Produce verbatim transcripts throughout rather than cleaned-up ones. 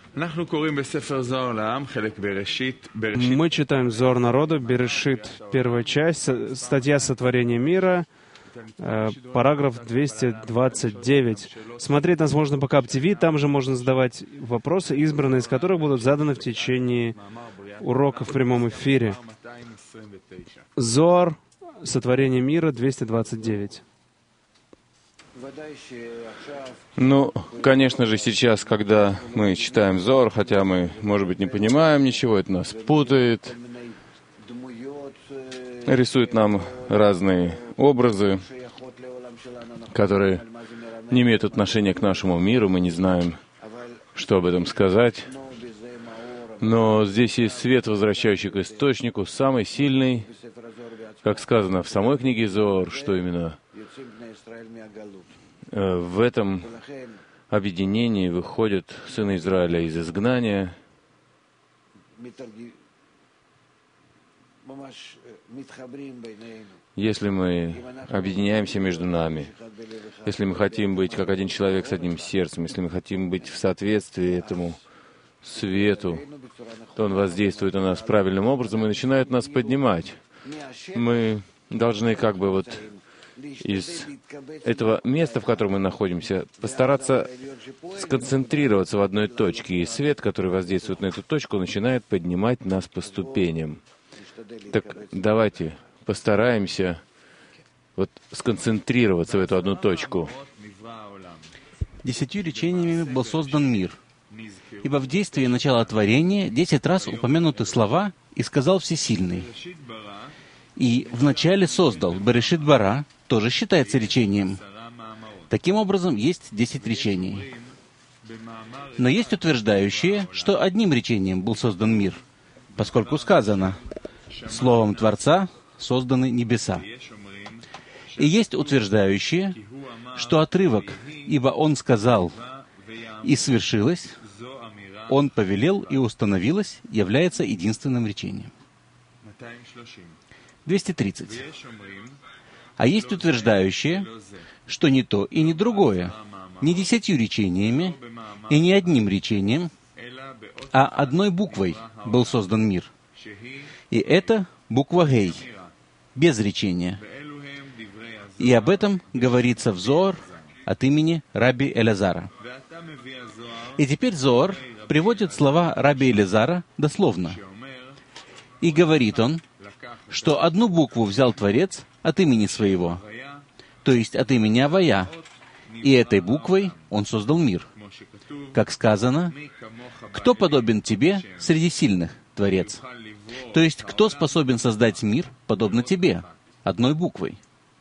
Мы читаем Зоар народу, Берешит, первая часть, статья сотворения мира, параграф двести двадцать девять. Смотреть нас можно по КАП ТВ, там же можно задавать вопросы, избранные из которых будут заданы в течение урока в прямом эфире. Зоар, сотворение мира, двести двадцать девять. Ну, конечно же, сейчас, когда мы читаем Зоар, хотя мы, может быть, не понимаем ничего, это нас путает, рисует нам разные образы, которые не имеют отношения к нашему миру, мы не знаем, что об этом сказать. Но здесь есть свет, возвращающий к источнику, самый сильный, как сказано в самой книге Зоар, что именно в этом объединении выходят сыны Израиля из изгнания. Если мы объединяемся между нами, если мы хотим быть как один человек с одним сердцем, если мы хотим быть в соответствии этому свету, то он воздействует на нас правильным образом и начинает нас поднимать. Мы должны как бы вот из этого места, в котором мы находимся, постараться сконцентрироваться в одной точке, и свет, который воздействует на эту точку, начинает поднимать нас по ступеням. Так давайте постараемся вот сконцентрироваться в эту одну точку. Десятью речениями был создан мир. Ибо в действии начала творения десять раз упомянуты слова «и сказал Всесильный». И вначале создал Берешит бара, тоже считается речением. Таким образом, есть десять речений. Но есть утверждающие, что одним речением был создан мир, поскольку сказано «Словом Творца созданы небеса». И есть утверждающие, что отрывок «Ибо Он сказал, и свершилось», «Он повелел, и установилось» является единственным речением. двести тридцать. А есть утверждающие, что не то и не другое, не десятью речениями и не одним речением, а одной буквой был создан мир. И это буква Гей, без речения. И об этом говорится в Зоар от имени Раби Элязара. И теперь Зоар приводит слова Раби Элязара дословно. И говорит он, что одну букву взял Творец от имени своего, то есть от имени Авая, и этой буквой он создал мир. Как сказано, «Кто подобен тебе среди сильных, Творец?» То есть, кто способен создать мир, подобно тебе, одной буквой?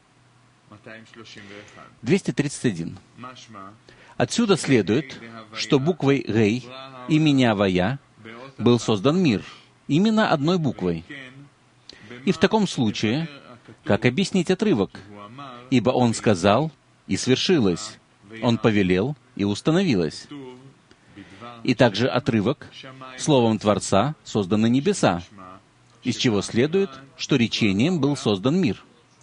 двести тридцать один. Отсюда следует, что буквой Гей, имени Авая, был создан мир, именно одной буквой. И в таком случае, как объяснить отрывок? «Ибо Он сказал, и свершилось, Он повелел, и установилось». И также отрывок «Словом Творца созданы небеса», из чего следует, что речением был создан мир.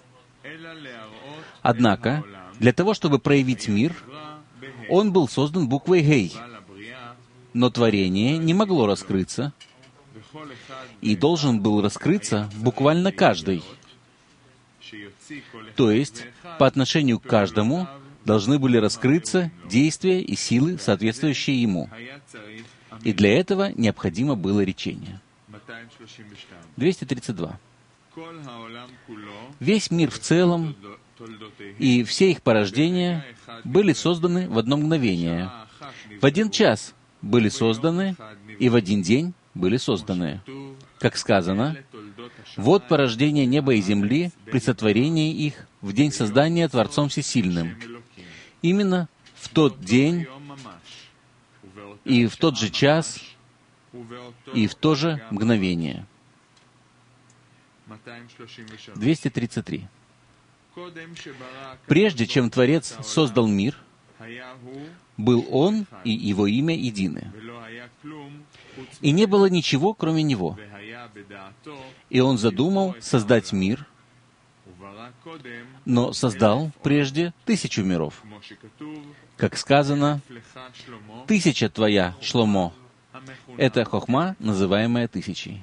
Однако, для того, чтобы проявить мир, он был создан буквой Гей, но творение не могло раскрыться, и должен был раскрыться буквально каждый. То есть, по отношению к каждому должны были раскрыться действия и силы, соответствующие ему. И для этого необходимо было речение. двести тридцать два. Весь мир в целом и все их порождения были созданы в одно мгновение. В один час были созданы, и в один день были созданы. Как сказано, «Вот порождение неба и земли при сотворении их в день создания Творцом Всесильным». Именно в тот день, и в тот же час, и в то же мгновение. двести тридцать три. Прежде чем Творец создал мир, был Он и Его имя едины. И не было ничего, кроме Него. И Он задумал создать мир, но создал прежде тысячу миров. Как сказано, «Тысяча твоя, Шломо, Это хохма, называемая тысячей.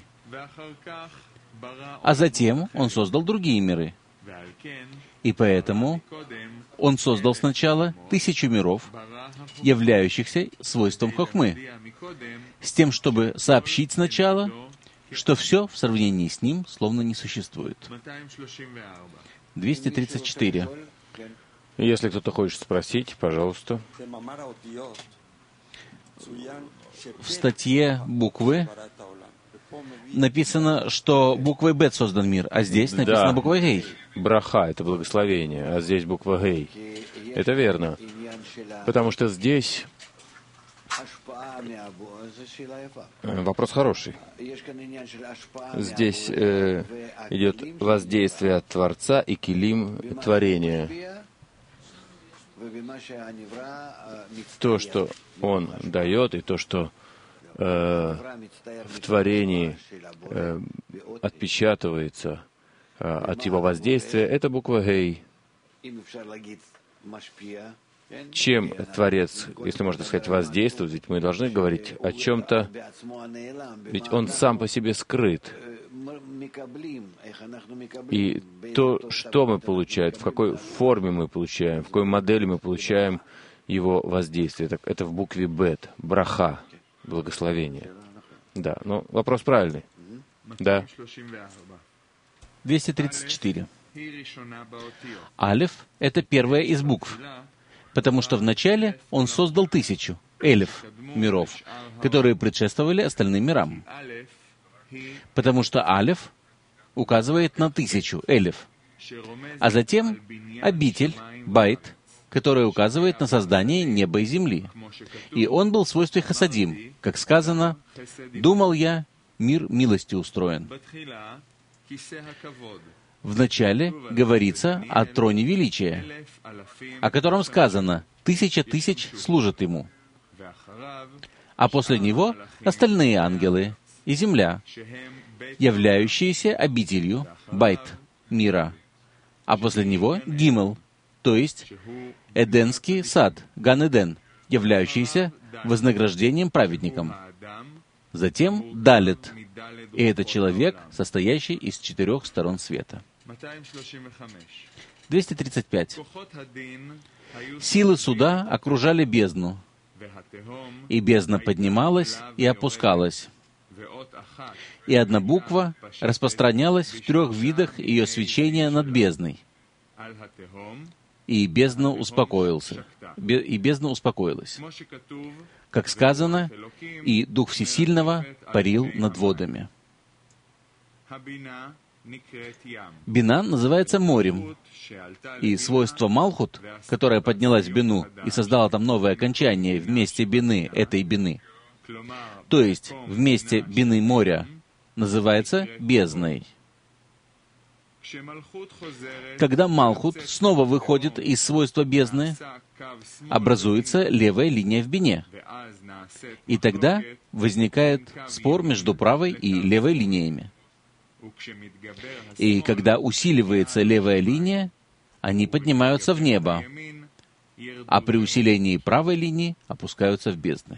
А затем он создал другие миры. И поэтому он создал сначала тысячу миров, являющихся свойством хохмы, с тем, чтобы сообщить сначала, что все в сравнении с ним словно не существует. двести тридцать четыре. Если кто-то хочет спросить, пожалуйста. В статье буквы написано, что буквой Бет создан мир, а здесь написано Да. буквой Гей. Браха — это благословение, а здесь буква Гей. Это верно. Потому что здесь... Вопрос хороший. Здесь э, идет воздействие от Творца и килим творения. То, что Он дает, и то, что э, в творении э, отпечатывается э, от Его воздействия, это буква Гей. Чем Творец, если можно сказать, воздействует, ведь мы должны говорить о чем-то, ведь Он сам по себе скрыт. И то, что мы получаем, в какой форме мы получаем, в какой модели мы получаем Его воздействие, так это в букве Бет, браха, благословение. Да, но вопрос правильный. Да. двести тридцать четыре. Алеф — это первая из букв, потому что вначале он создал тысячу, элев, миров, которые предшествовали остальным мирам. Потому что алеф указывает на тысячу, элев, а затем обитель, байт, которая указывает на создание неба и земли. И он был в свойстве хасадим, как сказано, «Думал я, мир милости устроен». Вначале говорится о троне величия, о котором сказано «тысяча тысяч служат ему». А после него остальные ангелы и земля, являющиеся обителью, байт, мира. А после него гимел, то есть Эденский сад, Ган-Эден, являющийся вознаграждением праведникам. Затем далет, и это человек, состоящий из четырех сторон света. двести тридцать пять. Силы суда окружали бездну, и бездна поднималась и опускалась, и одна буква распространялась в трех видах ее свечения над бездной. И бездна успокоился, и бездна успокоилась. Как сказано, и Дух Всесильного парил над водами. Бина называется морем, и свойство Малхут, которая поднялась в Бину и создала там новое окончание вместе Бины, этой Бины, то есть вместе Бины моря, называется бездной. Когда Малхут снова выходит из свойства бездны, образуется левая линия в бине. И тогда возникает спор между правой и левой линиями. И когда усиливается левая линия, они поднимаются в небо, а при усилении правой линии опускаются в бездны.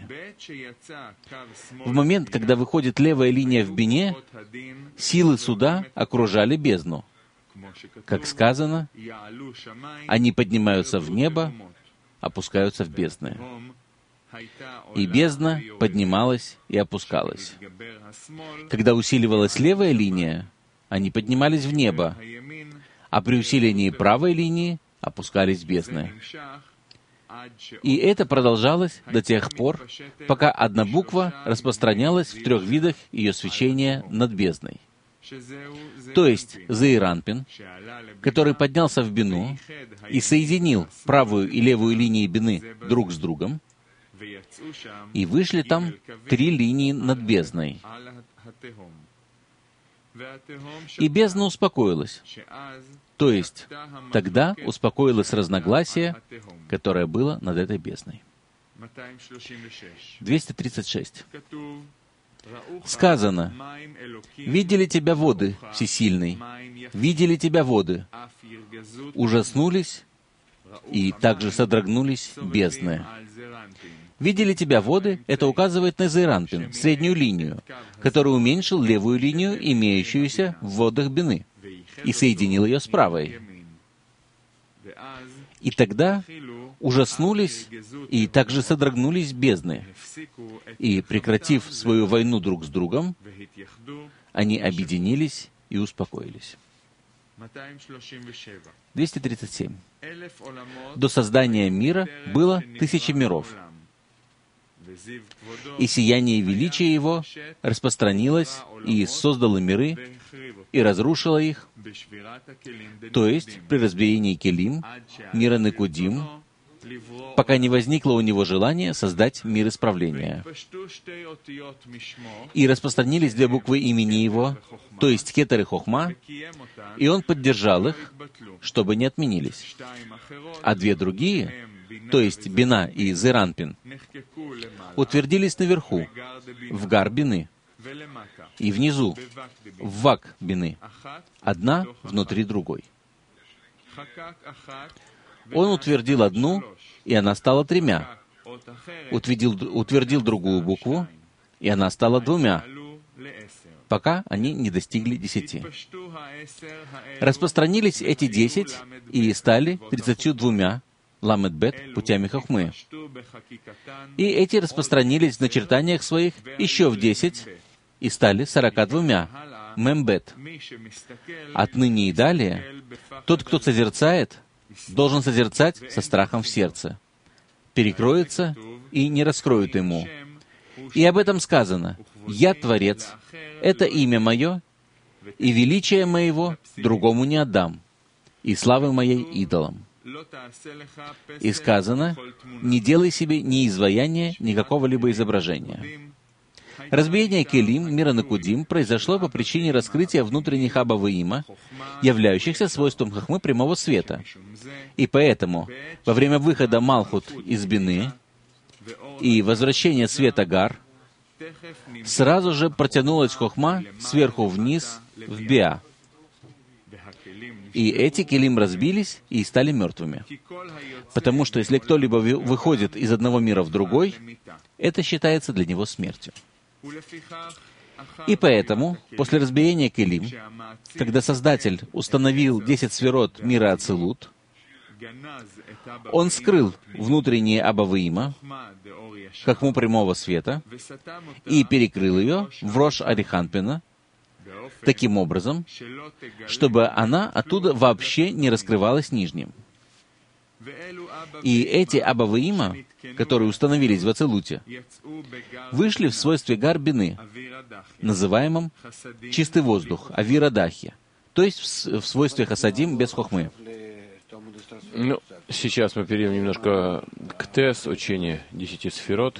В момент, когда выходит левая линия в бине, силы суда окружали бездну. Как сказано, они поднимаются в небо, опускаются в бездны. И бездна поднималась и опускалась. Когда усиливалась левая линия, они поднимались в небо, а при усилении правой линии опускались в бездны. И это продолжалось до тех пор, пока одна буква распространялась в трех видах ее свечения над бездной. То есть Зеиранпин, который поднялся в Бину и соединил правую и левую линии Бины друг с другом, и вышли там три линии над бездной. И бездна успокоилась. То есть тогда успокоилось разногласие, которое было над этой бездной. двести тридцать шесть. Сказано, «Видели тебя воды, всесильный, видели тебя воды, ужаснулись и также содрогнулись бездны». Видели тебя воды? Это указывает на Зейранпин, среднюю линию, который уменьшил левую линию, имеющуюся в водах Бины, и соединил ее с правой. И тогда ужаснулись и также содрогнулись бездны, и, прекратив свою войну друг с другом, они объединились и успокоились. двести тридцать семь. До создания мира было тысячи миров, и сияние величия его распространилось и создало миры, и разрушило их, то есть при разбиении Келим, мира Некудим, пока не возникло у него желание создать мир исправления. И распространились две буквы имени его, то есть Кетер и Хохма, и он поддержал их, чтобы не отменились. А две другие, то есть Бина и Зейранпин, утвердились наверху, в Гар Бины, и внизу, в Вак Бины, одна внутри другой. Он утвердил одну, и она стала тремя. Утвердил, утвердил другую букву, и она стала двумя, пока они не достигли десяти. Распространились эти десять и стали тридцатью двумя, ламет-бет, путями хохмы. И эти распространились в начертаниях своих еще в десять и стали сорока двумя, мембет. Отныне и далее, тот, кто созерцает, должен созерцать со страхом в сердце, перекроется и не раскроют ему. И об этом сказано: «Я Творец, это имя мое, и величие моего другому не отдам, и славы моей идолам». И сказано: «Не делай себе ни изваяния, ни какого-либо изображения». Разбиение Келим, мира Некудим, произошло по причине раскрытия внутренних Аба-Ваима, являющихся свойством Хохмы прямого света. И поэтому, во время выхода Малхут из Бины и возвращения света Гар, сразу же протянулась Хохма сверху вниз в Биа. И эти Келим разбились и стали мертвыми. Потому что если кто-либо выходит из одного мира в другой, это считается для него смертью. И поэтому, после разбиения Келим, когда Создатель установил десять сферот мира Ацилут, Он скрыл внутренние Аба-Ваима, хохму прямого света, и перекрыл ее в Рош Ариханпина, таким образом, чтобы она оттуда вообще не раскрывалась нижним. И эти Аба-Ваима, которые установились в Ацилуте, вышли в свойстве Гар Бины, называемом чистый воздух, Авира Дахи, то есть в, в свойстве Хасадим без хохмы. Ну, сейчас мы перейдем немножко к Тес, учению десяти сферот.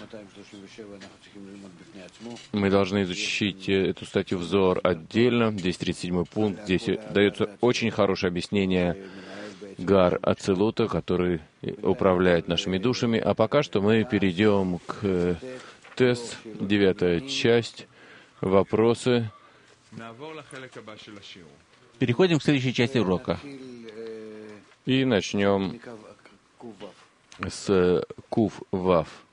Мы должны изучить эту статью взор отдельно. Здесь тридцать седьмой пункт. Здесь дается очень хорошее объяснение Гар Ацилута, который управляет нашими душами. А пока что мы перейдем к Тес, девятая часть, вопросы. Переходим к следующей части урока. И начнем с Кув Вав.